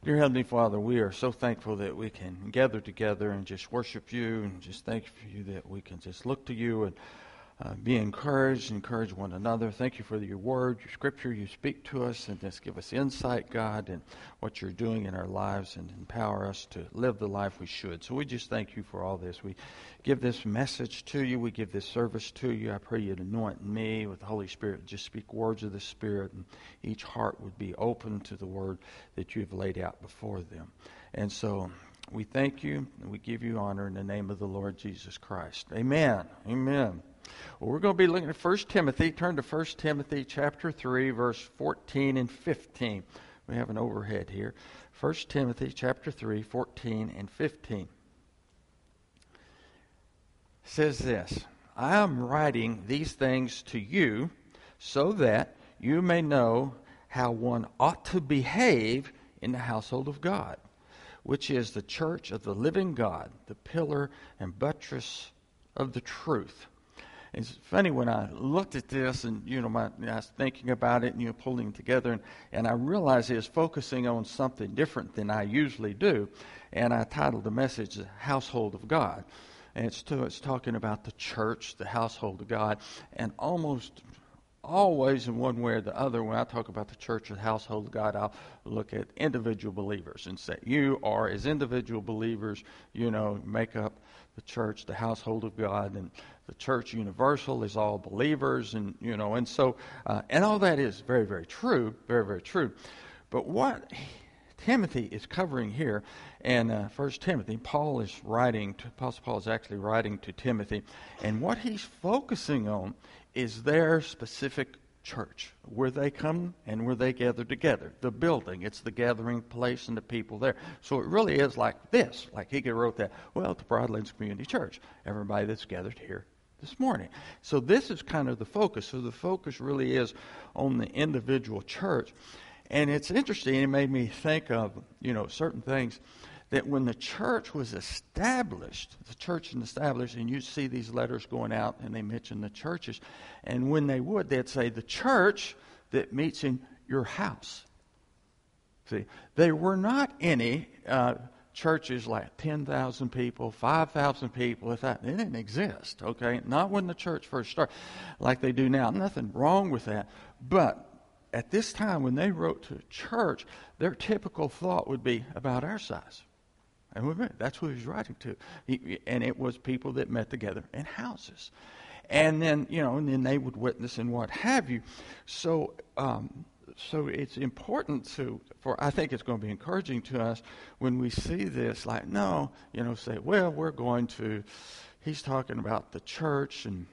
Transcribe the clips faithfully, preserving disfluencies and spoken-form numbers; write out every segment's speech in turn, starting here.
Dear Heavenly Father, we are so thankful that we can gather together and just worship you, and just thank you that we can just look to you and uh, be encouraged, encourage one another. Thank you for your word, your scripture. You speak to us and just give us insight, God, and what you're doing in our lives, and empower us to live the life we should. So we just thank you for all this. We give this message to you. We give this service to you. I pray you'd anoint me with the Holy Spirit. Just speak words of the Spirit, and each heart would be open to the word that you've laid out before them. And so we thank you, and we give you honor in the name of the Lord Jesus Christ. Amen. Amen. Well, we're going to be looking at First Timothy. Turn to First Timothy chapter three, verse fourteen and fifteen. We have an overhead here. First Timothy chapter three, fourteen and fifteen. It says this, I am writing these things to you so that you may know how one ought to behave in the household of God, which is the church of the living God, the pillar and buttress of the truth. It's funny when I looked at this, and you know, my, I was thinking about it, and you know, pulling it together, and, and I realized it was focusing on something different than I usually do, and I titled the message "The Household of God," and it's to, it's talking about the church, the household of God, and almost always in one way or the other, when I talk about the church or the household of God, I'll look at individual believers and say, you are, as individual believers, you know, make up the church, the household of God, and the church universal is all believers, and, you know, and so, uh, and all that is very, very true, very, very true. But what Timothy is covering here, and uh, First Timothy, Paul is writing, to, Apostle Paul is actually writing to Timothy, and what he's focusing on is their specific church, where they come and where they gather together. The building, it's the gathering place and the people there. So it really is like this, like he could have wrote that, well, the Broadlands Community Church, everybody that's gathered here this morning. So this is kind of the focus. So the focus really is on the individual church. And it's interesting, it made me think of, you know, certain things that when the church was established, the church was established, and you see these letters going out, and they mention the churches, and when they would, they'd say, the church that meets in your house. See, there were not any uh, churches like ten thousand people, five thousand people, if that, they didn't exist, okay? Not when the church first started, like they do now. Nothing wrong with that, but at this time, when they wrote to a church, their typical thought would be about our size. And that's who he was writing to. He, and it was people that met together in houses. And then, you know, and then they would witness and what have you. So, um, so it's important to, for I think it's going to be encouraging to us when we see this, like, no, you know, say, well, we're going to, he's talking about the church and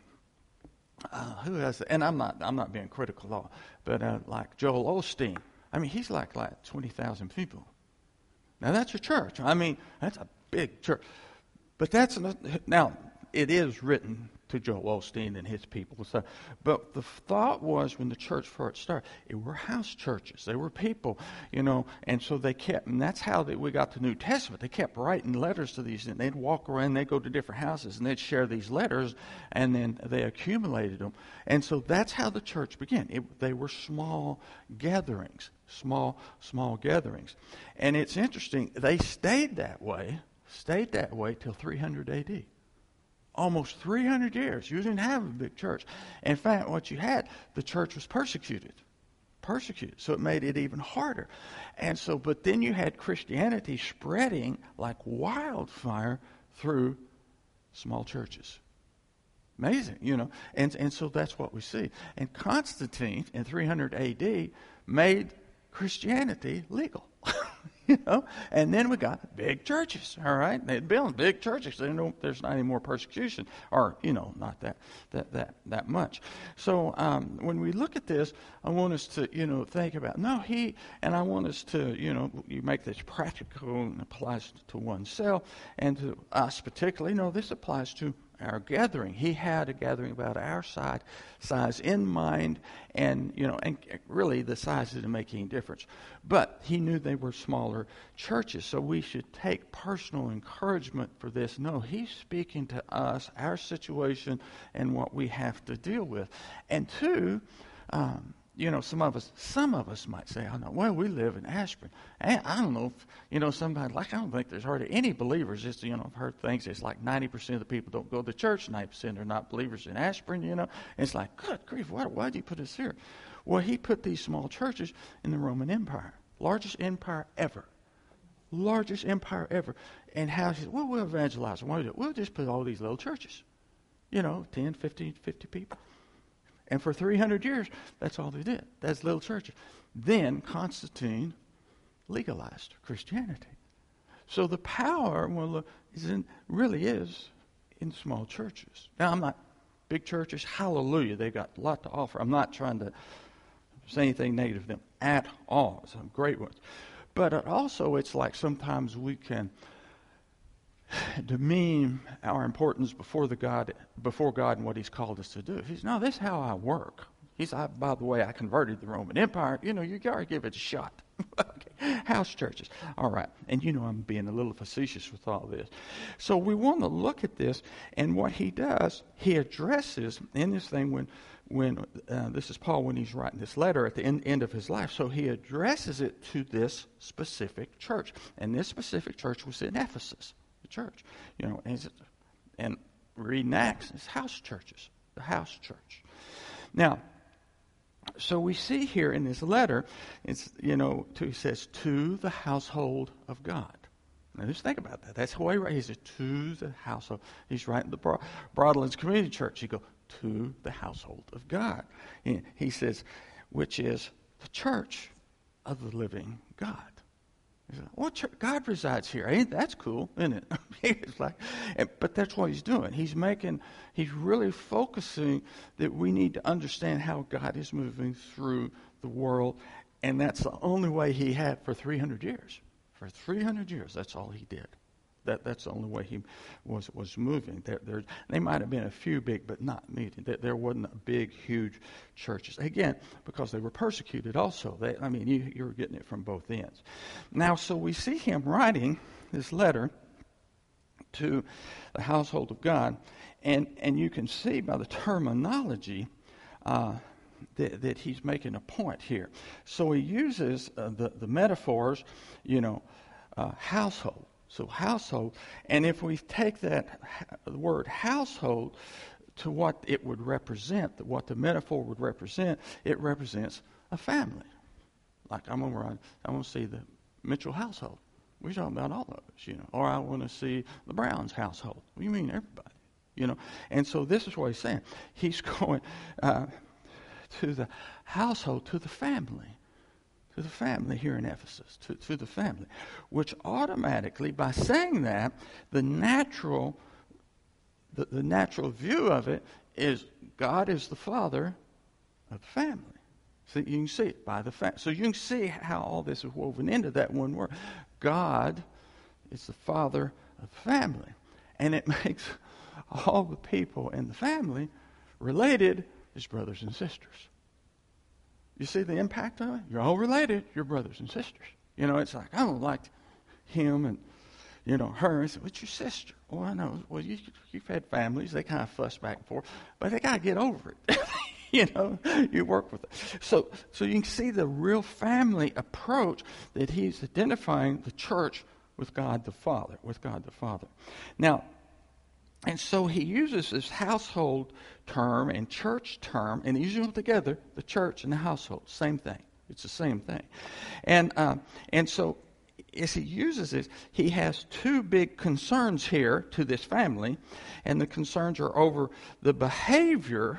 uh, who has, and I'm not, I'm not being critical at all, but uh, like Joel Osteen, I mean, he's like, like twenty thousand people. Now, that's a church. I mean, that's a big church. But that's, not, now, it is written to Joel Osteen and his people. So, but the thought was when the church first started, it were house churches. They were people, you know, and so they kept, and that's how they, we got the New Testament. They kept writing letters to these, and they'd walk around, they'd go to different houses, and they'd share these letters, and then they accumulated them. And so that's how the church began. It, they were small gatherings, small, small gatherings. And it's interesting, they stayed that way, stayed that way till three hundred A D Almost three hundred years. You didn't have a big church. In fact, what you had, the church was persecuted. Persecuted. So it made it even harder. And so, but then you had Christianity spreading like wildfire through small churches. Amazing, you know. And, and so that's what we see. And Constantine in three hundred A D made Christianity legal. You know, and then we got big churches, all right? They're building big churches. They don't, there's not any more persecution, or, you know, not that that that, that much. So um, when we look at this, I want us to, you know, think about, no, he, and I want us to, you know, you make this practical and applies to oneself and to us particularly. No, this applies to our gathering. He had a gathering about our size, size in mind, and you know, and really the size didn't make any difference. But he knew they were smaller churches, so we should take personal encouragement for this. No, he's speaking to us, our situation, and what we have to deal with. And two, um, you know, some of us, some of us might say, I know, well, we live in Ashburn. And I don't know if, you know, somebody, like, I don't think there's hardly any believers. Just, you know, I've heard things, it's like ninety percent of the people don't go to church, ninety percent are not believers in Ashburn, you know. And it's like, good grief, why, why did you put us here? Well, he put these small churches in the Roman Empire, largest empire ever. Largest empire ever. And how he said, well, we'll evangelize. Why do we do it? We'll just put all these little churches, you know, ten, fifty, fifty people. And for three hundred years, that's all they did. That's little churches. Then Constantine legalized Christianity. So the power well, is in, really is in small churches. Now, I'm not, big churches, hallelujah, they've got a lot to offer. I'm not trying to say anything negative to them at all. Some great ones. But also, it's like sometimes we can demean our importance before the God, before God and what He's called us to do. He's no, this is how I work. He's, I, by the way, I converted the Roman Empire. You know, you gotta give it a shot. Okay. House churches, all right. And you know, I'm being a little facetious with all this. So we want to look at this, and what he does, he addresses in this thing when, when uh, this is Paul when he's writing this letter at the end, end of his life. So he addresses it to this specific church, and this specific church was in Ephesus. Church, you know, and, and reading Acts, it's house churches, the house church. Now, so we see here in this letter, it's, you know, to, he says, to the household of God. Now, just think about that. That's how he writes. He says, to the household. He's writing the Broad, Broadlands Community Church. He goes, to the household of God. And he says, which is the church of the living God. Well, God resides here. Ain't that's cool, isn't it? It's like, but that's what he's doing. He's making, he's really focusing that we need to understand how God is moving through the world, and that's the only way he had for three hundred years. For three hundred years, that's all he did. That that's the only way he was was moving. There, there, they might have been a few big, but not meeting. There, there wasn't a big, huge churches. Again, because they were persecuted also. They, I mean, you, you were getting it from both ends. Now, so we see him writing this letter to the household of God, and, and you can see by the terminology uh, that, that he's making a point here. So he uses uh, the, the metaphors, you know, uh, household. So household, and if we take that the word household to what it would represent, what the metaphor would represent, it represents a family. Like I'm gonna run, I want to see the Mitchell household. We're talking about all of us, you know. Or I want to see the Browns household. What do you mean everybody? You know. And so this is what he's saying. He's going uh, to the household, to the family. To the family here in Ephesus, to, to the family, which automatically, by saying that, the natural, the, the natural view of it is God is the father of the family. So you can see it by the fact. So you can see how all this is woven into that one word. God is the father of the family, and it makes all the people in the family related as brothers and sisters. You see the impact of it? You're all related. You're brothers and sisters. You know, it's like, I don't like him and, you know, her. And say, what's your sister? Well, I know. Well, you, you've had families. They kind of fuss back and forth. But they got to get over it. You know, you work with it. So, so you can see the real family approach that he's identifying the church with God the Father, with God the Father. Now, and so he uses this household term and church term, and he's using them together, the church and the household, same thing. It's the same thing. And uh, and so as he uses this, he has two big concerns here to this family, and the concerns are over the behavior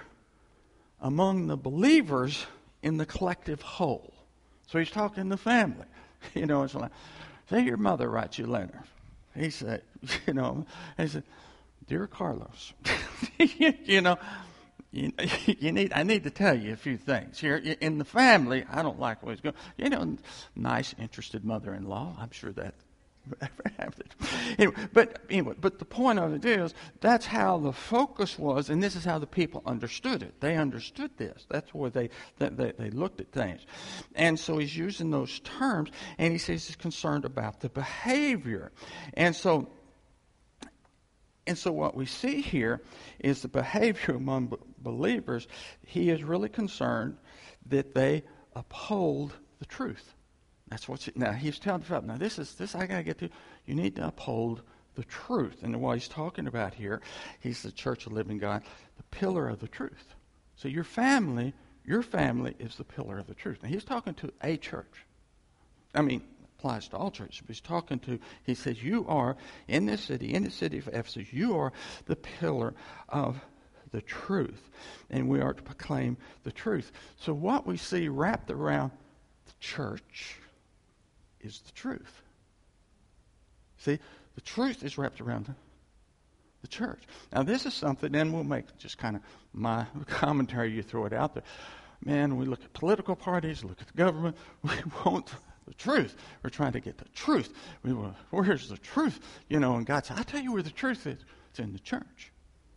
among the believers in the collective whole. So he's talking to the family. You know, it's like, say your mother writes you a letter. He said, you know, he said, Dear Carlos, you know, you, you need. I need to tell you a few things here in the family. I don't like what's going. You know, nice, interested mother-in-law. I'm sure that ever happened. Anyway, but anyway, but the point of it is that's how the focus was, and this is how the people understood it. They understood this. That's where they they, they looked at things, and so he's using those terms, and he says he's concerned about the behavior, and so. And so what we see here is the behavior among b- believers. He is really concerned that they uphold the truth. That's what. You, now he's telling the fellow. Now this is this I gotta get to. You need to uphold the truth, and what he's talking about here, he's the Church of the Living God, the pillar of the truth. So your family, your family is the pillar of the truth. Now he's talking to a church. I mean, applies to all churches. But he's talking to. He says you are in this city, in the city of Ephesus. You are the pillar of the truth, and we are to proclaim the truth. So what we see wrapped around the church is the truth. See, the truth is wrapped around the, the church. Now, this is something, and we'll make just kind of my commentary. You throw it out there. Man, we look at political parties, look at the government. We want the truth. We're trying to get the truth. We want, where's the truth? You know, and God said, I'll tell you where the truth is. It's in the church.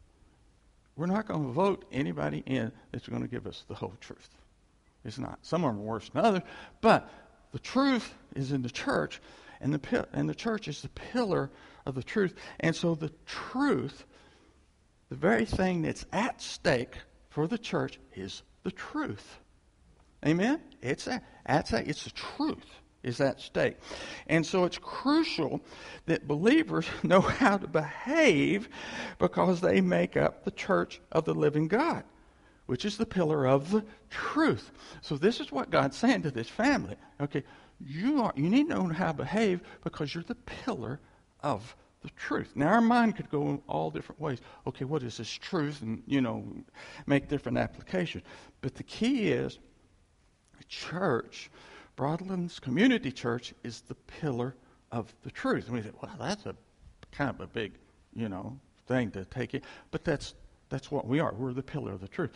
We're not going to vote anybody in that's going to give us the whole truth. It's not. Some of them are worse than others, but the truth is in the church, and the and the church is the pillar of the truth. And so the truth, the very thing that's at stake for the church, is the truth. Amen? It's at, at stake. It's the truth is at stake. And so it's crucial that believers know how to behave, because they make up the church of the living God, which is the pillar of the truth. So this is what God's saying to this family. Okay, you are you need to know how to behave, because you're the pillar of the truth. Now our mind could go in all different ways. Okay, what is this truth? And, you know, make different applications. But the key is the church, Broadlands Community Church, is the pillar of the truth. And we say, well, that's a kind of a big, you know, thing to take it. But that's that's what we are. We're the pillar of the truth.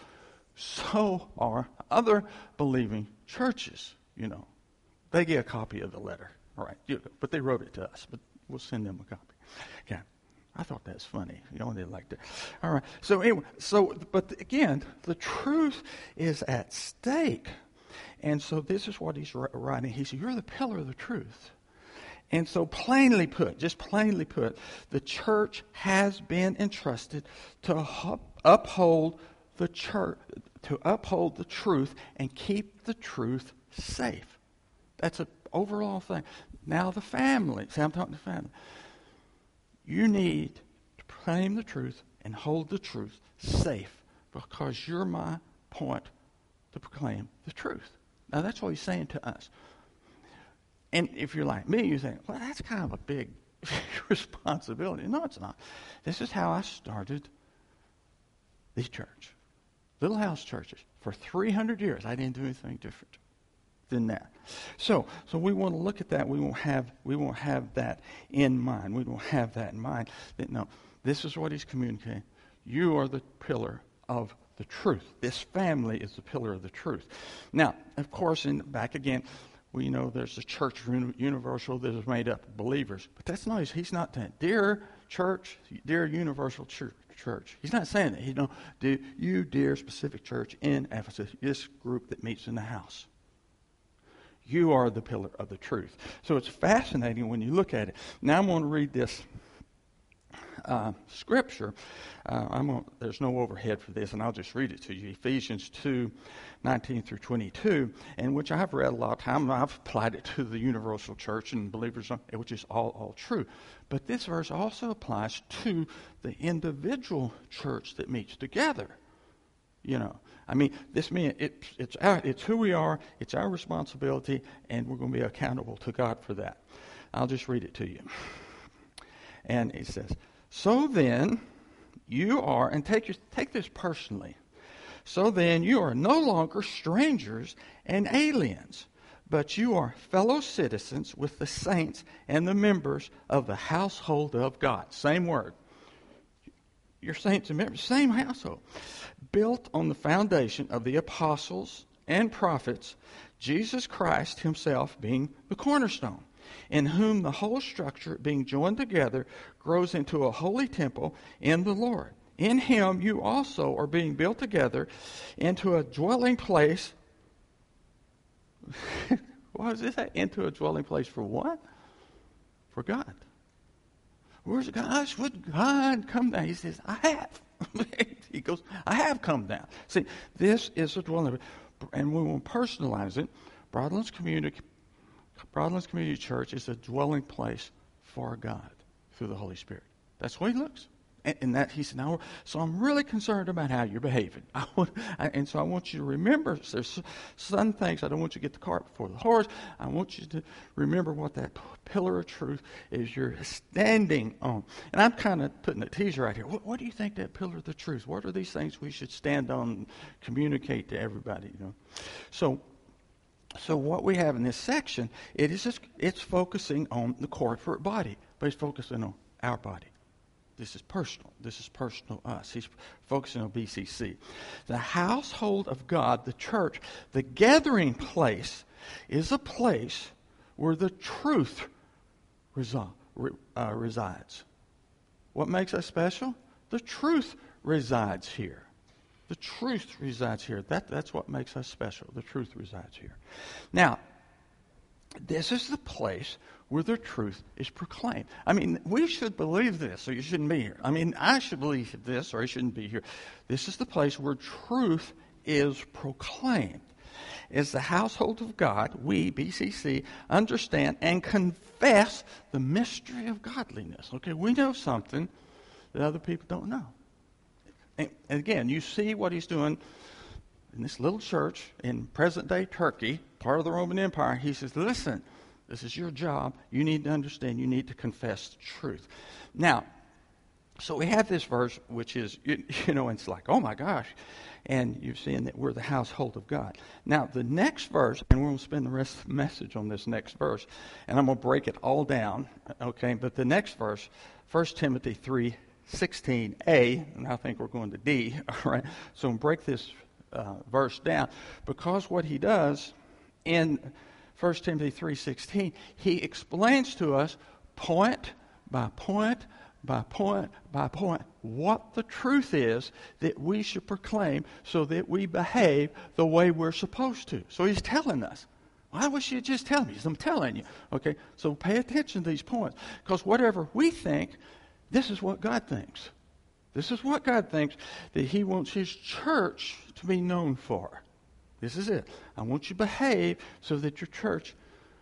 So are other believing churches, you know. They get a copy of the letter. All right, you, but they wrote it to us. But we'll send them a copy. Yeah, I thought that's funny. You know, they liked it. All right. So anyway, so but again, the truth is at stake. And so this is what he's writing. He said, you're the pillar of the truth. And so plainly put, just plainly put, the church has been entrusted to uphold the church, to uphold the truth and keep the truth safe. That's an overall thing. Now the family, see, I'm talking to family. You need to proclaim the truth and hold the truth safe, because you're my point to proclaim the truth. Now, that's what he's saying to us. And if you're like me, you think, well, that's kind of a big responsibility. No, it's not. This is how I started the church. Little house churches. For three hundred years, I didn't do anything different than that. So, so we want to look at that. We won't have, we won't have that in mind. We won't have that in mind. That, no, this is what he's communicating. You are the pillar of the truth. This family is the pillar of the truth. Now, of course, in back again, we know there's a church universal that is made up of believers. But that's not, he's not saying, dear church, dear universal church. church. He's not saying that. He don't do you, dear specific church in Ephesus, this group that meets in the house. You are the pillar of the truth. So it's fascinating when you look at it. Now I'm going to read this uh, scripture. Uh, I'm going, there's no overhead for this, and I'll just read it to you. Ephesians two, nineteen through twenty-two, and which I've read a lot of time. I've applied it to the universal church and believers, which is all, all true. But this verse also applies to the individual church that meets together. You know, I mean, this means it, it's our, it's who we are, it's our responsibility, and we're going to be accountable to God for that. I'll just read it to you. And it says, so then you are, and take your, take this personally, so then you are no longer strangers and aliens, but you are fellow citizens with the saints and the members of the household of God. Same word. Your saints and members, same household. Built on the foundation of the apostles and prophets, Jesus Christ himself being the cornerstone, in whom the whole structure being joined together grows into a holy temple in the Lord. In him you also are being built together into a dwelling place. What does this say? Into a dwelling place for what? For God. Where's God? Would God come down? He says, I have. He goes, I have come down. See, this is a dwelling. and we won't personalize it, Broadlands Community, Broadlands Community Church is a dwelling place for God through the Holy Spirit. That's the way he looks. And, and that he said, now, so I'm really concerned about how you're behaving. I want, I, and so I want you to remember, there's some things, I don't want you to get the cart before the horse. I want you to remember what that pillar of truth is you're standing on. And I'm kind of putting a teaser right here. What, what do you think that pillar of the truth? What are these things we should stand on and communicate to everybody? You know, so. So what we have in this section, it is just, it's focusing on the corporate body, but it's focusing on our body. This is personal. This is personal us. He's focusing on B C C. The household of God, the church, the gathering place, is a place where the truth resi- uh, resides. What makes us special? The truth resides here. The truth resides here. That, that's what makes us special. The truth resides here. Now, this is the place where the truth is proclaimed. I mean, we should believe this, or you shouldn't be here. I mean, I should believe this, or I shouldn't be here. This is the place where truth is proclaimed. As the household of God, we, B C C, understand and confess the mystery of godliness. Okay, we know something that other people don't know. And again, you see what he's doing in this little church in present-day Turkey, part of the Roman Empire. He says, listen, this is your job. You need to understand. You need to confess the truth. Now, so we have this verse, which is, you, you know, it's like, oh my gosh. And you're seeing that we're the household of God. Now, the next verse, and we're going to spend the rest of the message on this next verse, and I'm going to break it all down, okay? But the next verse, First Timothy three sixteen a, and I think we're going to D, all right? So we'll break this uh, verse down, because what he does in First Timothy three sixteen, he explains to us point by point by point by point what the truth is that we should proclaim so that we behave the way we're supposed to. So he's telling us. Why wish you just tell me? I'm telling you. Okay, so pay attention to these points, because whatever we think, this is what God thinks. This is what God thinks that he wants his church to be known for. This is it. I want you to behave so that your church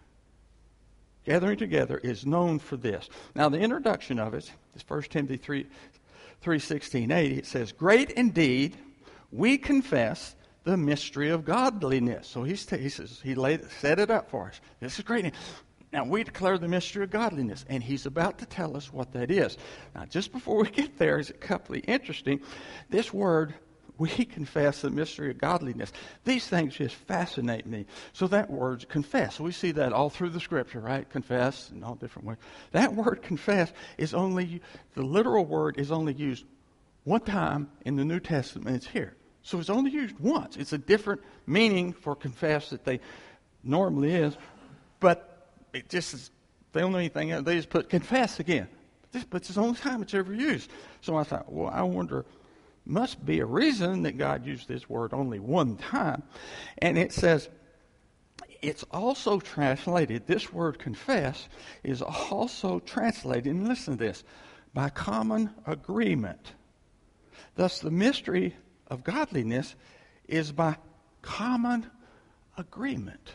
gathering together is known for this. Now, the introduction of it is First Timothy three sixteen a. It says, great indeed, we confess the mystery of godliness. So he's t- he says, he laid, set it up for us. This is great. Now, we declare the mystery of godliness, and he's about to tell us what that is. Now, just before we get there, is a couple of interesting. This word, we confess the mystery of godliness. These things just fascinate me. So that word, confess, we see that all through the Scripture, right? Confess in all different ways. That word, confess, is only, the literal word is only used one time in the New Testament. It's here. So it's only used once. It's a different meaning for confess that they normally is, but it just is the only thing, they just put confess again. This, but it's the only time it's ever used. So I thought, well, I wonder, must be a reason that God used this word only one time. And it says, it's also translated, this word confess is also translated, and listen to this, by common agreement. Thus the mystery of godliness is by common agreement.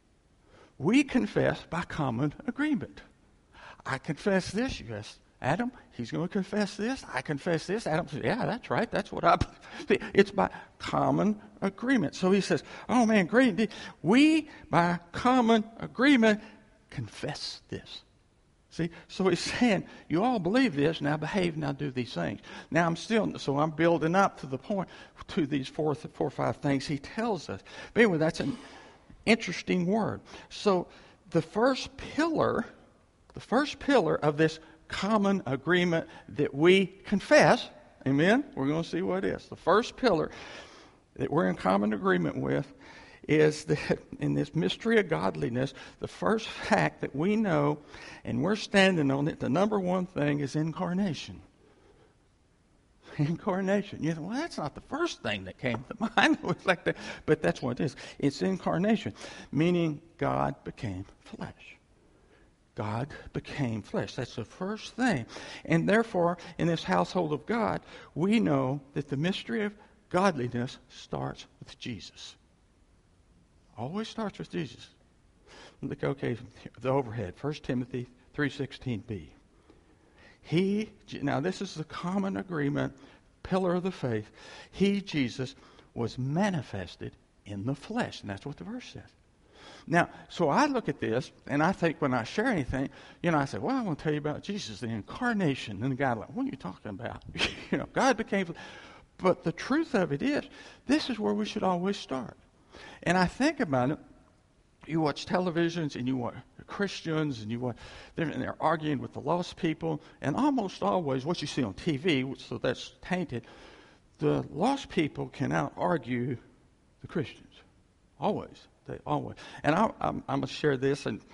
We confess by common agreement. I confess this, yes. Adam, he's going to confess this. I confess this. Adam says, yeah, that's right. That's what I believe. It's by common agreement. So he says, oh man, great indeed. We, by common agreement, confess this. See, so he's saying, you all believe this, now behave, now do these things. Now I'm still, so I'm building up to the point, to these four, four or five things he tells us. But anyway, that's an interesting word. So the first pillar, the first pillar of this common agreement that we confess, amen, we're going to see what it is. The first pillar that we're in common agreement with is that in this mystery of godliness, the first fact that we know, and we're standing on it, the number one thing is incarnation. Incarnation. You know, well, that's not the first thing that came to mind. It was like that, but that's what it is. It's incarnation, meaning God became flesh. God became flesh. That's the first thing. And therefore, in this household of God, we know that the mystery of godliness starts with Jesus. Always starts with Jesus. Look, okay, the overhead, First Timothy three sixteen b. He, now this is the common agreement, pillar of the faith. He, Jesus, was manifested in the flesh. And that's what the verse says. Now, so I look at this, and I think when I share anything, you know, I say, well, I want to tell you about Jesus, the incarnation. And the guy's like, what are you talking about? you know, God became... But the truth of it is, this is where we should always start. And I think about it, you watch televisions and you watch Christians and you watch, they're, and they're arguing with the lost people, and almost always what you see on T V, so that's tainted, the lost people can out-argue the Christians. Always. They always. And I, I'm, I'm going to share this in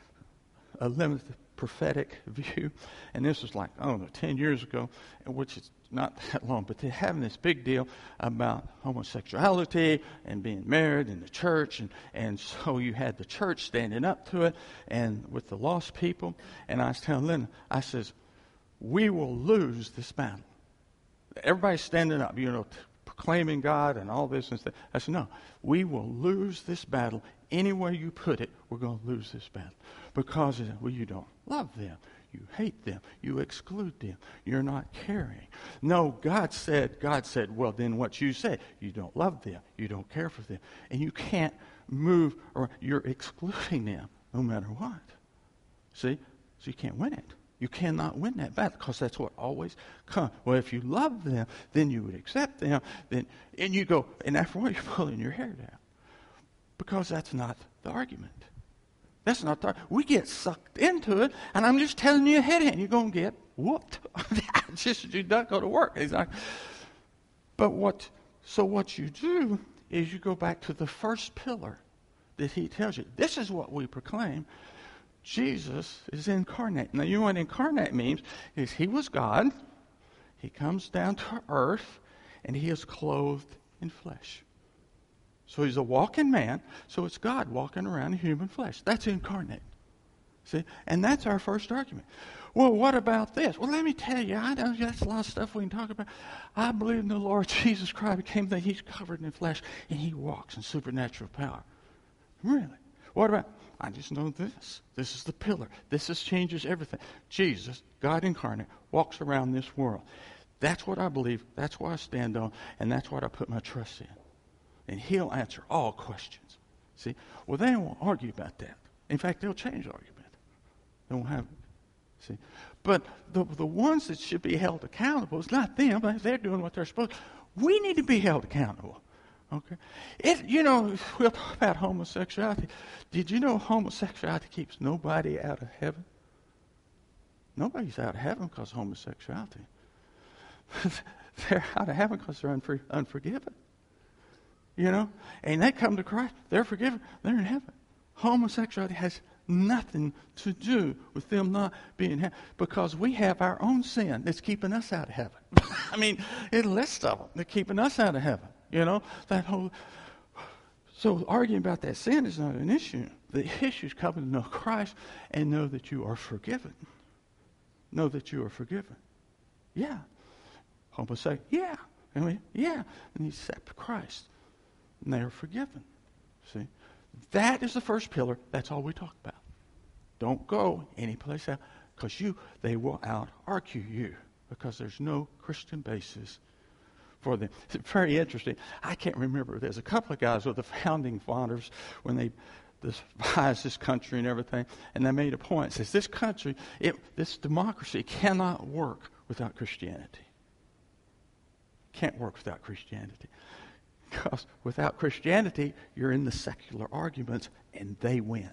a limited prophetic view, and this was like, I don't know, ten years ago, which is not that long, but they're having this big deal about homosexuality and being married in the church, and, and so you had the church standing up to it, and with the lost people, and I was telling Linda, I says, we will lose this battle. Everybody's standing up, you know, t- proclaiming God and all this and stuff. I said, no, we will lose this battle. Any way you put it, we're going to lose this battle. Because well, you don't love them. You hate them. You exclude them. You're not caring. No, God said, God said, well, then what you said, you don't love them. You don't care for them. And you can't move, or you're excluding them no matter what. See? So you can't win it. You cannot win that battle because that's what always comes. Well, if you love them, then you would accept them. Then, and you go, and after what, you're pulling your hair down. Because that's not the argument. That's not the We get sucked into it, and I'm just telling you ahead, and you're going to get whooped. Just you don't go to work. Exactly. But what, so what you do is you go back to the first pillar that he tells you. This is what we proclaim. Jesus is incarnate. Now, you know what incarnate means? Is he was God. He comes down to earth, and he is clothed in flesh. So he's a walking man. So it's God walking around in human flesh. That's incarnate. See? And that's our first argument. Well, what about this? Well, let me tell you, I know that's a lot of stuff we can talk about. I believe in the Lord Jesus Christ became that he's covered in flesh, and he walks in supernatural power. Really? What about... I just know this. This is the pillar. This is, changes everything. Jesus, God incarnate, walks around this world. That's what I believe. That's what I stand on. And that's what I put my trust in. And he'll answer all questions. See? Well, they won't argue about that. In fact, they'll change the argument. They won't have it. See? But the, the ones that should be held accountable, it's not them. They're doing what they're supposed to. We need to be held accountable. Okay, it you know we'll talk about homosexuality. Did you know homosexuality keeps nobody out of heaven? Nobody's out of heaven because of homosexuality. They're out of heaven because they're unfor- unforgiven. You know, and they come to Christ, they're forgiven, they're in heaven. Homosexuality has nothing to do with them not being in heaven because we have our own sin that's keeping us out of heaven. I mean, it's a list of them that's keeping us out of heaven. You know, that whole... So arguing about that sin is not an issue. The issue is coming to know Christ and know that you are forgiven. Know that you are forgiven. Yeah. Homosexual, yeah. I mean, yeah. And you accept Christ. And they are forgiven. See? That is the first pillar. That's all we talk about. Don't go anyplace else because you, they will out-argue you because there's no Christian basis for them. It's very interesting. I can't remember. There's a couple of guys with the founding fathers when they devised this country and everything, and they made a point. It says this country, it, this democracy cannot work without Christianity. Can't work without Christianity. Because without Christianity, you're in the secular arguments, and they win.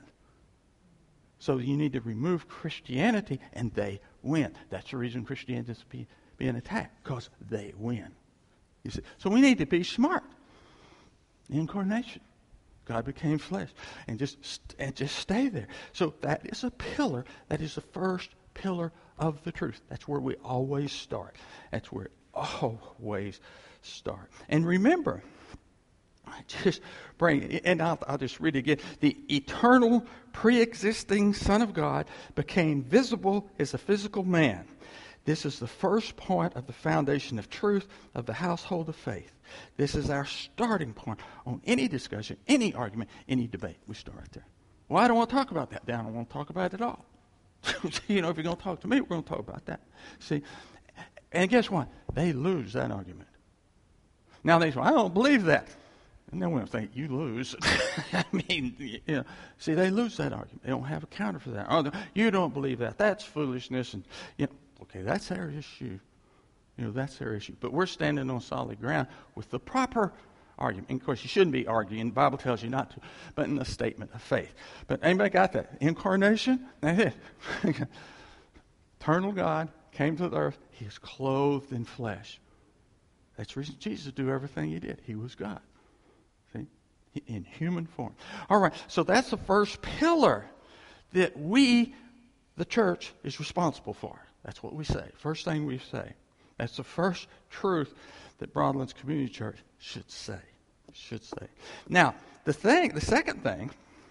So you need to remove Christianity, and they win. That's the reason Christianity is be, being attacked, because they win. You see? So we need to be smart. Incarnation. God became flesh. And just, and just stay there. So that is a pillar. That is the first pillar of the truth. That's where we always start. That's where it always start. And remember, I just bring, and I'll, I'll just read it again. The eternal, pre-existing Son of God became visible as a physical man. This is the first point of the foundation of truth of the household of faith. This is our starting point on any discussion, any argument, any debate. We start right there. Well, I don't want to talk about that. I don't want to talk about it at all. You know, if you're going to talk to me, we're going to talk about that. See, and guess what? They lose that argument. Now they say, I don't believe that. And then we'll think, you lose. I mean, you know, see, they lose that argument. They don't have a counter for that. Oh, you don't believe that. That's foolishness. And, you know, okay, that's their issue. You know, that's their issue. But we're standing on solid ground with the proper argument. And of course, you shouldn't be arguing. The Bible tells you not to. But in the statement of faith. But anybody got that? Incarnation? That's it. Eternal God came to the earth. He is clothed in flesh. That's the reason Jesus did everything he did. He was God. See? In human form. All right. So that's the first pillar that we, the church, is responsible for. That's what we say. First thing we say. That's the first truth that Broadlands Community Church should say. Should say. Now, the thing, the second thing,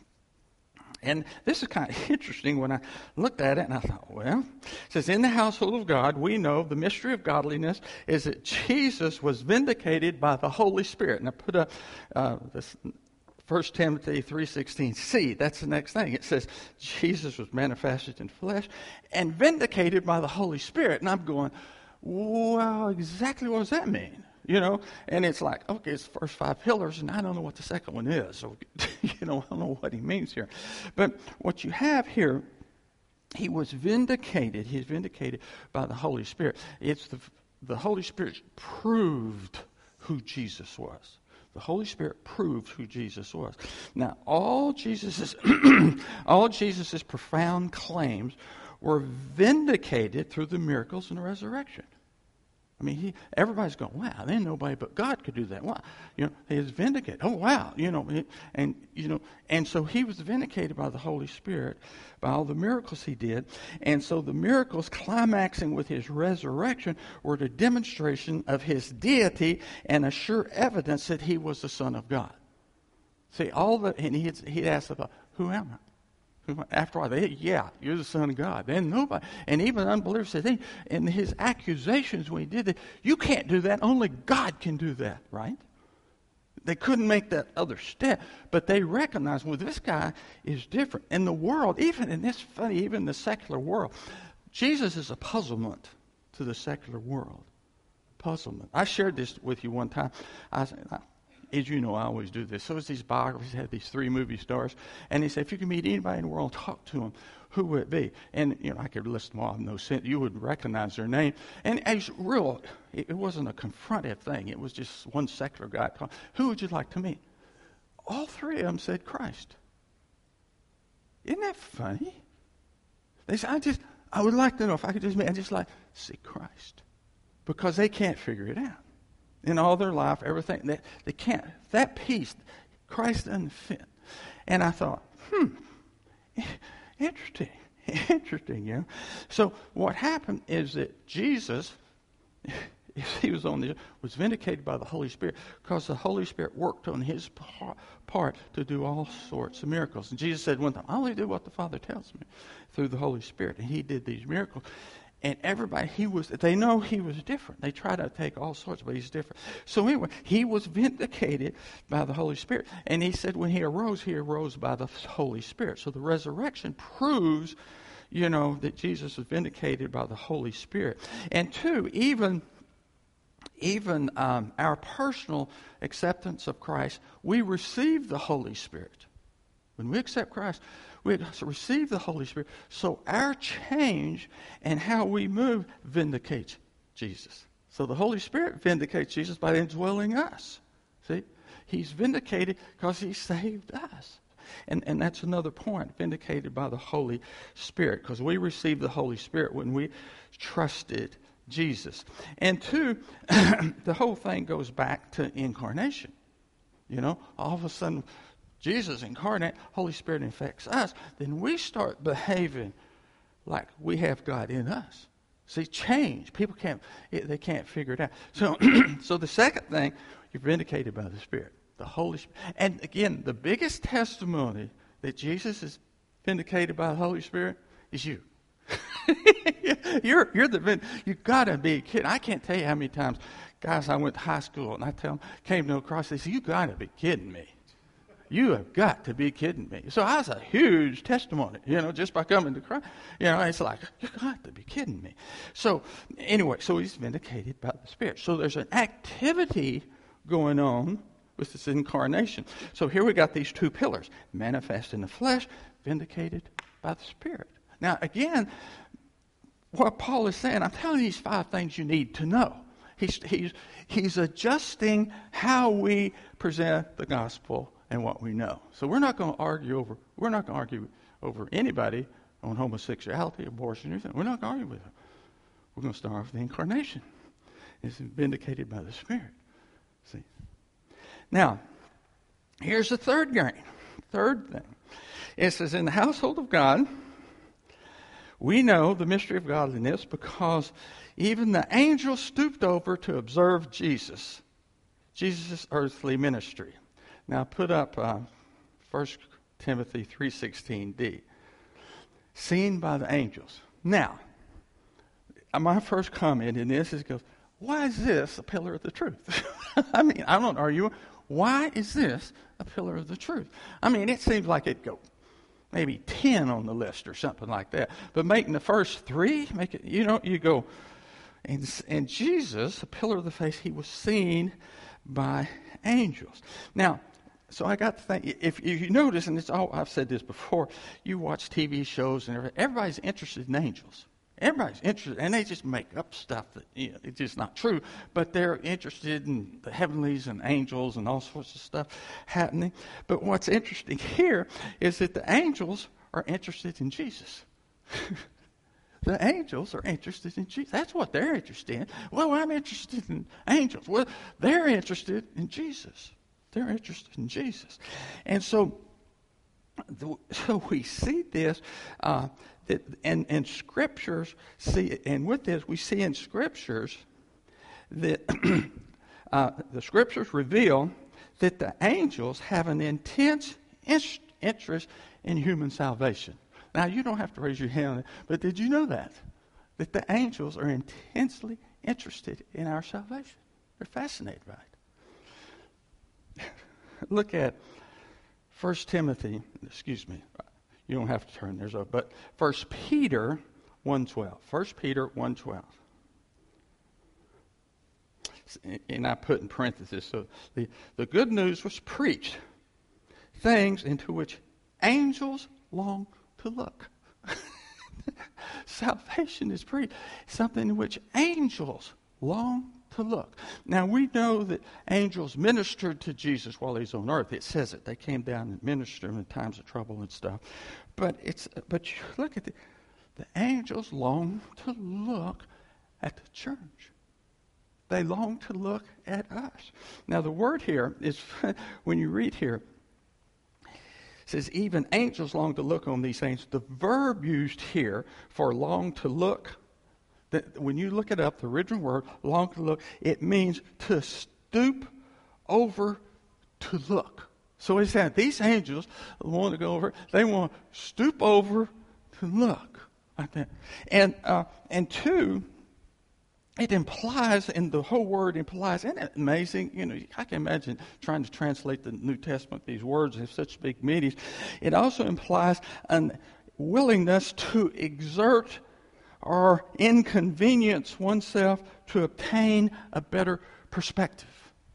and this is kind of interesting when I looked at it and I thought, well, it says, in the household of God, we know the mystery of godliness is that Jesus was vindicated by the Holy Spirit. And I put up uh, this First Timothy three sixteen. See, that's the next thing. It says, Jesus was manifested in flesh and vindicated by the Holy Spirit. And I'm going, well, exactly what does that mean? You know, and it's like, okay, it's the first five pillars, and I don't know what the second one is. So, you know, I don't know what he means here. But what you have here, he was vindicated. He's vindicated by the Holy Spirit. It's the the Holy Spirit proved who Jesus was. The Holy Spirit proved who Jesus was. Now, all Jesus's all Jesus's profound claims were vindicated through the miracles and the resurrection. I mean, he, everybody's going, wow, then nobody but God could do that. Wow, you know, he is vindicated. Oh, wow, you know, and you know, and so he was vindicated by the Holy Spirit, by all the miracles he did, and so the miracles climaxing with his resurrection were the demonstration of his deity and a sure evidence that he was the Son of God. See, all the and he he asked about, who am I? After all, they, yeah, you're the Son of God. Then nobody, and even unbelievers said, hey, and his accusations when he did that, you can't do that. Only God can do that, right? They couldn't make that other step, but they recognized, well, this guy is different. In the world, even in this funny, even the secular world, Jesus is a puzzlement to the secular world. Puzzlement. I shared this with you one time. I said, as you know, I always do this. So as these biographies had these three movie stars, and they say, if you could meet anybody in the world and talk to them, who would it be? And you know, I could list them all. No sense. You would recognize their name. And as real, it, it wasn't a confrontive thing. It was just one secular guy talking. Who would you like to meet? All three of them said Christ. Isn't that funny? They said, I just, I would like to know if I could just meet. I just like see Christ, because they can't figure it out. In all their life, everything, they, they can't. That piece, Christ doesn't fit. And I thought, hmm, interesting, interesting, you know. So what happened is that Jesus, he was on the, was vindicated by the Holy Spirit because the Holy Spirit worked on his par, part to do all sorts of miracles. And Jesus said one time, I only do what the Father tells me through the Holy Spirit. And he did these miracles. And everybody, he was, they know he was different. They try to take all sorts, but he's different. So anyway, he was vindicated by the Holy Spirit. And he said when he arose, he arose by the Holy Spirit. So the resurrection proves, you know, that Jesus was vindicated by the Holy Spirit. And two, even, even um, our personal acceptance of Christ, we receive the Holy Spirit. When we accept Christ, we receive the Holy Spirit. So our change and how we move vindicates Jesus. So the Holy Spirit vindicates Jesus by indwelling us. See? He's vindicated because he saved us. And, and that's another point, vindicated by the Holy Spirit, because we received the Holy Spirit when we trusted Jesus. And two, the whole thing goes back to incarnation. You know, all of a sudden, Jesus incarnate, Holy Spirit infects us, then we start behaving like we have God in us. See, change. People can't, they can't figure it out. So, so the second thing, you're vindicated by the Spirit, the Holy Spirit. And again, the biggest testimony that Jesus is vindicated by the Holy Spirit is you. you're you're the vin- you gotta be kidding. I can't tell you how many times guys I went to high school and I tell them came to a cross. They say, "You gotta be kidding me. You have got to be kidding me." So I was a huge testimony, you know, just by coming to Christ. You know, it's like, you got to be kidding me. So anyway, so he's vindicated by the Spirit. So there's an activity going on with this incarnation. So here we got these two pillars: manifest in the flesh, vindicated by the Spirit. Now again, what Paul is saying, I'm telling you these five things you need to know. He's he's he's adjusting how we present the gospel and what we know. So we're not going to argue over we're not going to argue over anybody on homosexuality, abortion, anything. We're not going to argue with them. We're going to start off with the incarnation. It's vindicated by the Spirit. See. Now, here's the third grain. Third thing. It says, in the household of God, we know the mystery of godliness because even the angel stooped over to observe Jesus, Jesus' earthly ministry. Now put up uh, First Timothy three sixteen d. Seen by the angels. Now, my first comment in this is, goes, why is this a pillar of the truth? I mean, I don't argue. Why is this a pillar of the truth? I mean, it seems like it'd go maybe ten on the list or something like that. But making the first three, make it, you know, you go, and, and Jesus, a pillar of the faith, he was seen by angels. Now, so I got to think, if, if you notice, and it's all, I've said this before, you watch T V shows and everything, everybody's interested in angels. Everybody's interested, and they just make up stuff that, you know, it's just not true, but they're interested in the heavenlies and angels and all sorts of stuff happening. But what's interesting here is that the angels are interested in Jesus. The angels are interested in Jesus. That's what they're interested in. Well, I'm interested in angels. Well, they're interested in Jesus. They're interested in Jesus. And so, so we see this, uh, that in, in scriptures, see, and with this, we see in scriptures that uh, the scriptures reveal that the angels have an intense in- interest in human salvation. Now, you don't have to raise your hand, but did you know that? That the angels are intensely interested in our salvation. They're fascinated by it. Look at First Timothy, excuse me, you don't have to turn there, so, but First Peter one twelve. First Peter one twelve. And I put in parentheses, so the, the good news was preached, things into which angels long to look. Salvation is preached, something in which angels long to look. Now, we know that angels ministered to Jesus while he's on earth. It says it. They came down and ministered him in times of trouble and stuff. But it's but you look at the, the angels long to look at the church. They long to look at us. Now, the word here is, when you read here, it says, even angels long to look on these things. The verb used here for long to look, that when you look it up, the original word, long to look, it means to stoop over to look. So he's saying these angels want to go over, they want to stoop over to look like that. And, uh, and two, it implies, and the whole word implies, isn't it amazing? You know, I can imagine trying to translate the New Testament, these words have such big meanings. It also implies a willingness to exert or inconvenience oneself to obtain a better perspective.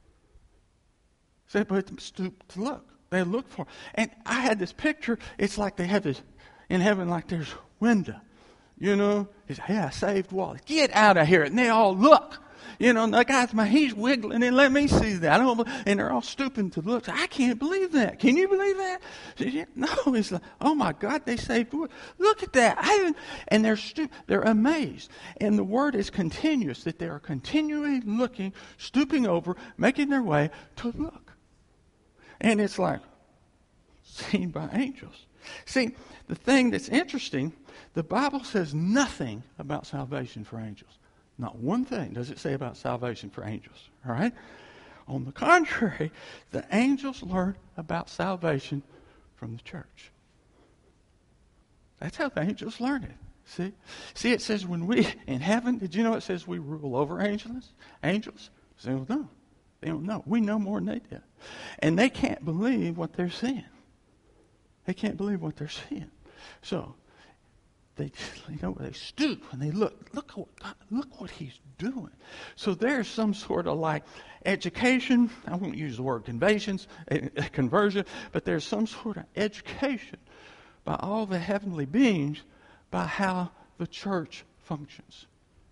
So they stoop to look. They look for. And I had this picture. It's like they have this in heaven, like there's window. You know, he said, hey, I saved Wally. Get out of here. And they all look. You know, and the guy's my, he's wiggling and let me see that. I don't, and they're all stooping to look. I can't believe that. Can you believe that? No, it's like, oh my God, they saved Wally. Look at that. I didn't, and they're stu- they're amazed. And the word is continuous, that they are continually looking, stooping over, making their way to look. And it's like, seen by angels. See, the thing that's interesting, the Bible says nothing about salvation for angels. Not one thing does it say about salvation for angels. All right? On the contrary, the angels learn about salvation from the church. That's how the angels learn it. See? See, it says when we, in heaven, did you know it says we rule over angels? Angels? They don't know. They don't know. We know more than they do. And they can't believe what they're seeing. They can't believe what they're seeing. So, they, you know, they stoop and they look. Look what God, look what He's doing. So there's some sort of like education. I won't use the word conversions, uh, conversion, but there's some sort of education by all the heavenly beings by how the church functions.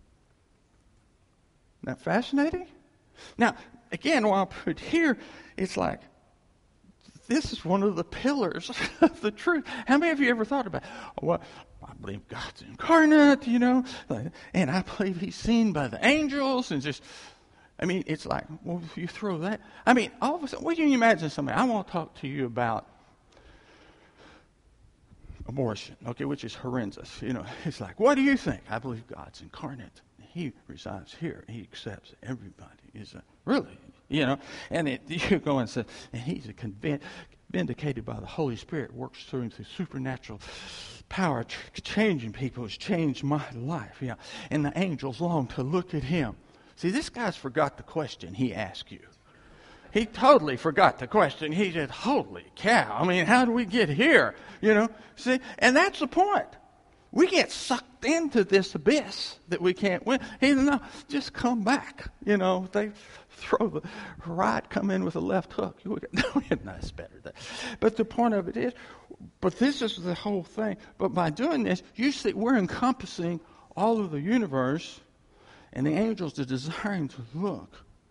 Isn't that fascinating? Now, again, while I put here, it's like, this is one of the pillars of the truth. How many of you ever thought about, oh, well, I believe God's incarnate, you know, and I believe He's seen by the angels, and just, I mean, it's like, well, if you throw that, I mean, all of a sudden, what can you imagine somebody, I want to talk to you about abortion, okay, which is horrendous. You know, it's like, what do you think? I believe God's incarnate. He resides here. He accepts everybody. Is a, really, you know, and it, you go and say, and He's a convinced, vindicated by the Holy Spirit, works through him through supernatural power, ch- changing people. Has changed my life. Yeah, and the angels long to look at Him. See, this guy's forgot the question He asked you. He totally forgot the question. He said, holy cow, I mean, how do we get here? You know, see, and that's the point. We get sucked into this abyss that we can't win. He said, no, just come back. You know, they throw the right, come in with a left hook. No, it's better. Than, but the point of it is, but this is the whole thing. But by doing this, you see, we're encompassing all of the universe, and the angels are desiring to look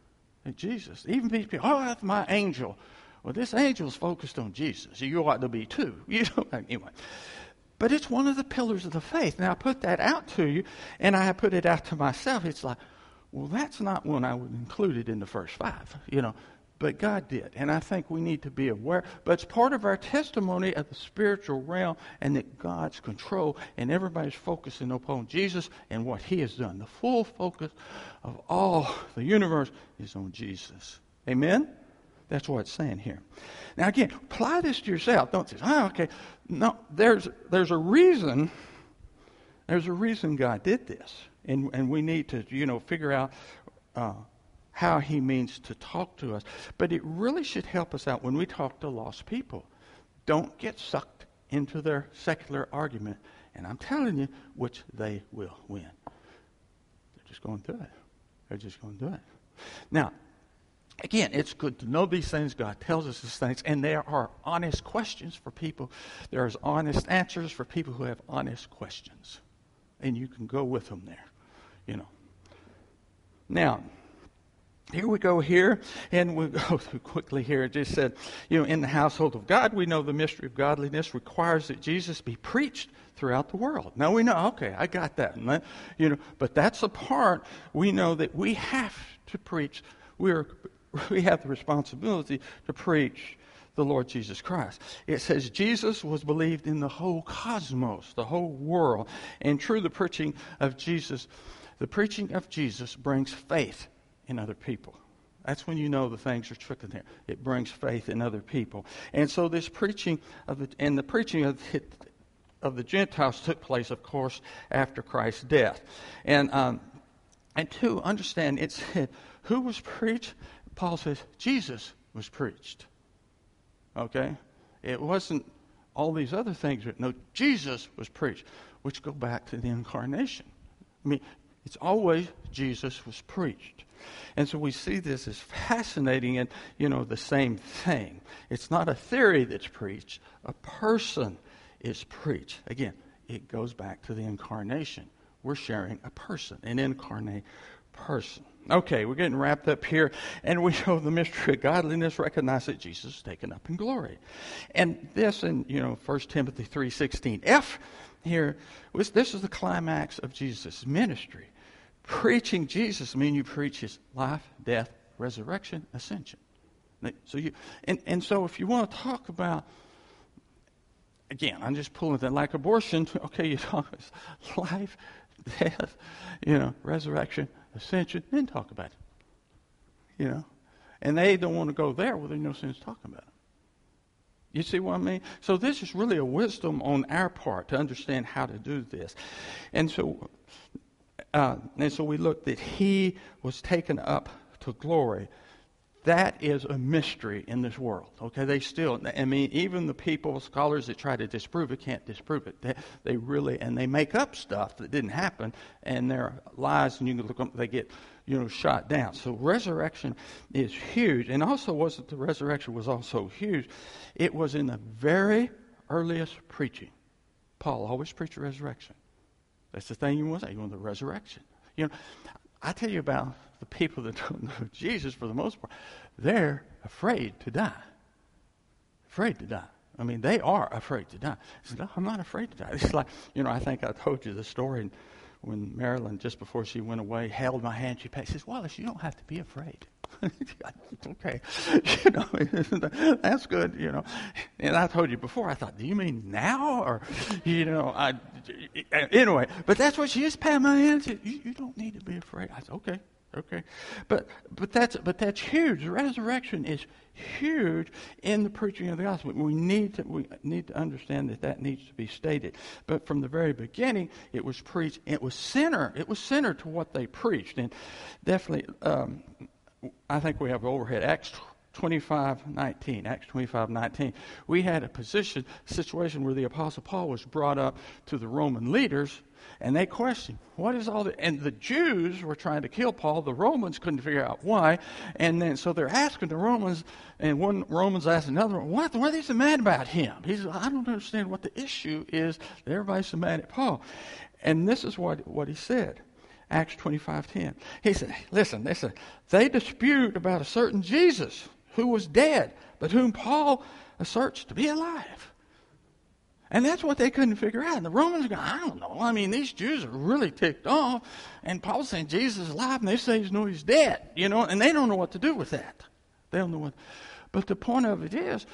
at Jesus. Even people, oh, that's my angel. Well, this angel's focused on Jesus. You ought to be too. You know, anyway. But it's one of the pillars of the faith. Now, I put that out to you, and I put it out to myself. It's like, well, that's not one I would include it in the first five, you know. But God did. And I think we need to be aware. But it's part of our testimony of the spiritual realm and that God's control, and everybody's focusing upon Jesus and what He has done. The full focus of all the universe is on Jesus. Amen? That's what it's saying here. Now, again, apply this to yourself. Don't say, oh, okay. No, there's there's a reason. There's a reason God did this. And, and we need to, you know, figure out uh, how He means to talk to us. But it really should help us out when we talk to lost people. Don't get sucked into their secular argument. And I'm telling you, which they will win. They're just going to do it. They're just going to do it. Now, again, it's good to know these things. God tells us these things. And there are honest questions for people. There's honest answers for people who have honest questions. And you can go with them there, you know. Now, here we go here, and we'll go through quickly here. It just said, you know, in the household of God, we know the mystery of godliness requires that Jesus be preached throughout the world. Now we know, okay, I got that. And that, you know, but that's a part we know that we have to preach. We're we have the responsibility to preach the Lord Jesus Christ. It says Jesus was believed in the whole cosmos, the whole world. And through the preaching of Jesus, the preaching of Jesus brings faith in other people. That's when you know the things are tricking there. It brings faith in other people. And so this preaching of the, and the preaching of the, of the Gentiles took place, of course, after Christ's death. And um, and to understand, it said, who was preached? Paul says, Jesus was preached. Okay? It wasn't all these other things. No, Jesus was preached, which go back to the incarnation. I mean, it's always Jesus was preached. And so we see this as fascinating and, you know, the same thing. It's not a theory that's preached. A person is preached. Again, it goes back to the incarnation. We're sharing a person, an incarnate person. Okay, we're getting wrapped up here, and we show the mystery of godliness, recognize that Jesus is taken up in glory. And this in, you know, First Timothy three sixteen. F here, was, this is the climax of Jesus' ministry. Preaching Jesus means you preach His life, death, resurrection, ascension. So you, and, and so if you want to talk about, again, I'm just pulling that like abortion, okay, you talk life, death, you know, resurrection, ascension, then talk about it. You know? And they don't want to go there, well, there's no sense talking about it. You see what I mean? So this is really a wisdom on our part to understand how to do this. And so, uh, and so we look that he was taken up to glory. That is a mystery in this world. Okay, they still, I mean, even the people, scholars that try to disprove it can't disprove it. They, they really, and they make up stuff that didn't happen, and they're lies, and you can look up, they get, you know, shot down. So resurrection is huge, and also wasn't the resurrection was also huge. It was in the very earliest preaching. Paul always preached the resurrection. That's the thing you want to say. You want the resurrection. You know, I tell you about the people that don't know Jesus for the most part. They're afraid to die. Afraid to die. I mean, they are afraid to die. Said, no, I'm not afraid to die. It's like, you know, I think I told you the story when Marilyn, just before she went away, held my hand. She says, Wallace, you don't have to be afraid. Okay, you know, that's good, you know. And I told you before, I thought, do you mean now? Or, you know, I, anyway, but that's what she just pat my hand and said, you, you don't need to be afraid. I said, okay, okay. But but that's but that's huge. The resurrection is huge in the preaching of the gospel. We need to we need to understand that that needs to be stated. But from the very beginning, it was preached. It was center. It was center to what they preached, and definitely. Um, I think we have overhead. Acts twenty-five nineteen. Acts twenty-five nineteen. We had a position, situation where the Apostle Paul was brought up to the Roman leaders, and they questioned, what is all that? And the Jews were trying to kill Paul. The Romans couldn't figure out why. And then, so they're asking the Romans, and one Roman's asking another one, what, what are they so mad about him? He says, I don't understand what the issue is that everybody's so mad at Paul. And this is what, what he said. Acts twenty-five ten. He said, listen, they said, they dispute about a certain Jesus who was dead, but whom Paul asserts to be alive. And that's what they couldn't figure out. And the Romans go, I don't know. I mean, these Jews are really ticked off. And Paul's saying Jesus is alive, and they say he's, no, he's dead. You know, and they don't know what to do with that. They don't know what. But the point of it is,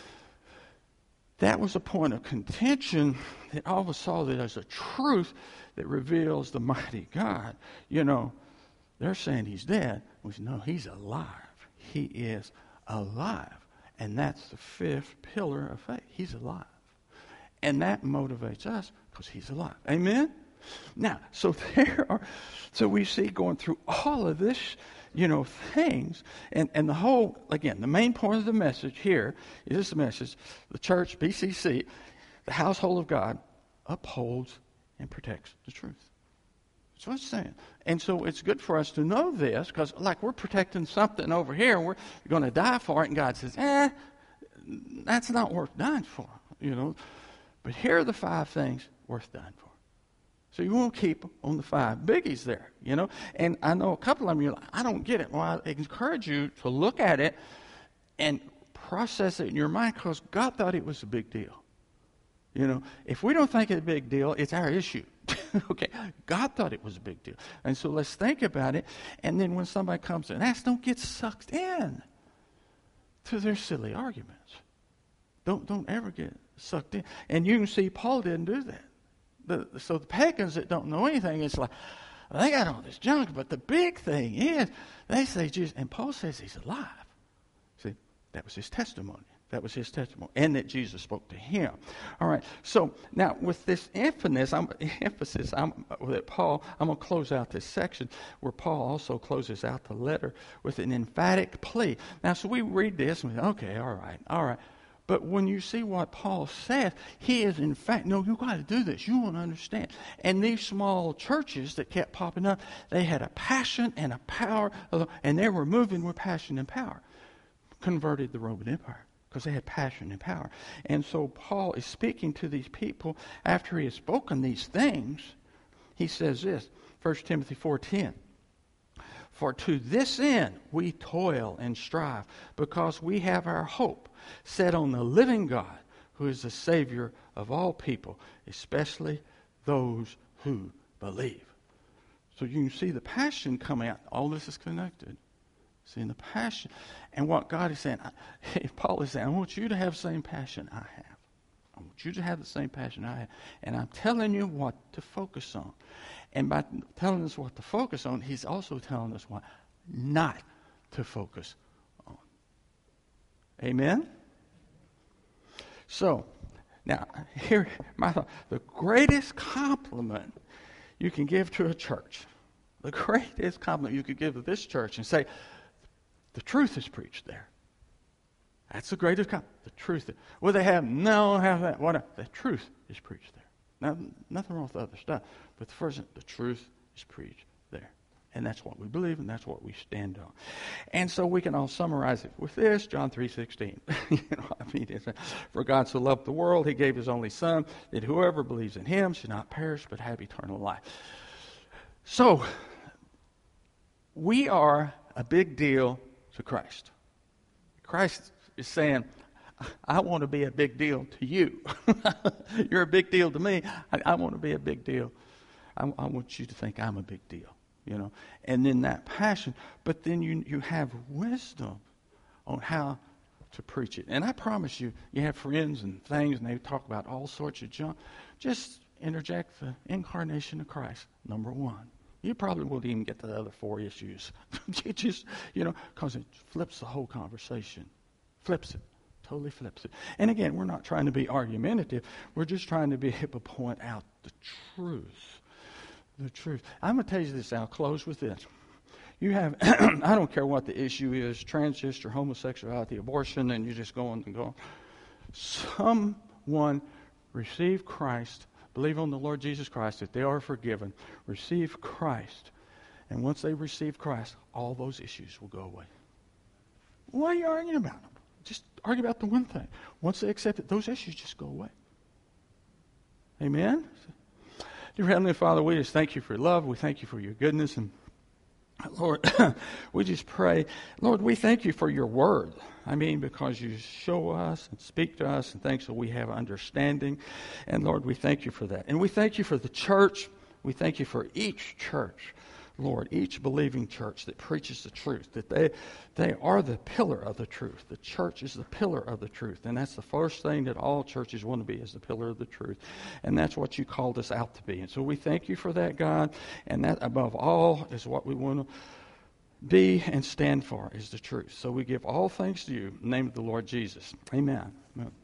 that was a point of contention that all of us saw that as a truth that reveals the mighty God. You know, they're saying he's dead. We say, no, he's alive. He is alive. And that's the fifth pillar of faith. He's alive. And that motivates us because he's alive. Amen? Now, so there are, so we see going through all of this, you know, things, and, and the whole, again, the main point of the message here is the message, the church, B C C, the household of God, upholds and protects the truth. That's what it's saying. And so it's good for us to know this, because like we're protecting something over here, we're going to die for it, and God says, eh, that's not worth dying for, you know. But here are the five things worth dying for. So you won't keep on the five biggies there, you know. And I know a couple of them, you're like, I don't get it. Well, I encourage you to look at it and process it in your mind, because God thought it was a big deal. You know, if we don't think it's a big deal, it's our issue. Okay, God thought it was a big deal. And so let's think about it. And then when somebody comes and asks, don't get sucked in to their silly arguments. Don't don't ever get sucked in. And you can see Paul didn't do that. The, so the pagans that don't know anything, it's like, well, they got all this junk, but the big thing is, they say Jesus, and Paul says he's alive. See, that was his testimony. That was his testimony, and that Jesus spoke to him. All right, so now with this emphasis, I'm, emphasis I'm, that Paul, I'm going to close out this section where Paul also closes out the letter with an emphatic plea. Now, so we read this, and we say, okay, all right, all right. But when you see what Paul says, he is in fact, no, you've got to do this. You won't understand. And these small churches that kept popping up, they had a passion and a power, of, and they were moving with passion and power. Converted the Roman Empire because they had passion and power. And so Paul is speaking to these people after he has spoken these things. He says this, First Timothy four ten. For to this end we toil and strive, because we have our hope set on the living God, who is the Savior of all people, especially those who believe. So you can see the passion coming out. All this is connected. Seeing the passion. And what God is saying, Paul is saying, I want you to have the same passion I have. I want you to have the same passion I have. And I'm telling you what to focus on. And by telling us what to focus on, he's also telling us what not to focus on. Amen? So, now, here, my thought. The greatest compliment you can give to a church, the greatest compliment you could give to this church and say, the truth is preached there. That's the greatest compliment. The truth. Well, they have no, have that, whatever. The truth is preached there. Now, nothing wrong with the other stuff, but the first, the truth is preached there. And that's what we believe, and that's what we stand on. And so we can all summarize it with this, John three sixteen. You know, I mean, it's, for God so loved the world, he gave his only Son, that whoever believes in him should not perish, but have eternal life. So, we are a big deal to Christ. Christ is saying, I want to be a big deal to you. You're a big deal to me. I, I want to be a big deal. I, I want you to think I'm a big deal. You know, and then that passion, but then you you have wisdom on how to preach it. And I promise you, you have friends and things, and they talk about all sorts of junk. Just interject the incarnation of Christ, number one. You probably won't even get to the other four issues. You just, you know, because it flips the whole conversation. Flips it. Totally flips it. And again, we're not trying to be argumentative. We're just trying to be able to point out the truth. The truth. I'm going to tell you this. I'll close with this. You have, I don't care what the issue is, transgender, homosexuality, abortion, and you just go on and go on. Someone receive Christ, believe on the Lord Jesus Christ, that they are forgiven, receive Christ, and once they receive Christ, all those issues will go away. Why are you arguing about them? Just argue about the one thing. Once they accept it, those issues just go away. Amen? Dear Heavenly Father, we just thank you for your love. We thank you for your goodness. And Lord, we just pray. Lord, we thank you for your word. I mean, because you show us and speak to us and things so we have understanding. And Lord, we thank you for that. And we thank you for the church. We thank you for each church, Lord, each believing church that preaches the truth, that they they are the pillar of the truth. The church is the pillar of the truth. And that's the first thing that all churches want to be, is the pillar of the truth. And that's what you called us out to be. And so we thank you for that, God. And that, above all, is what we want to be and stand for, is the truth. So we give all thanks to you in the name of the Lord Jesus. Amen. Amen.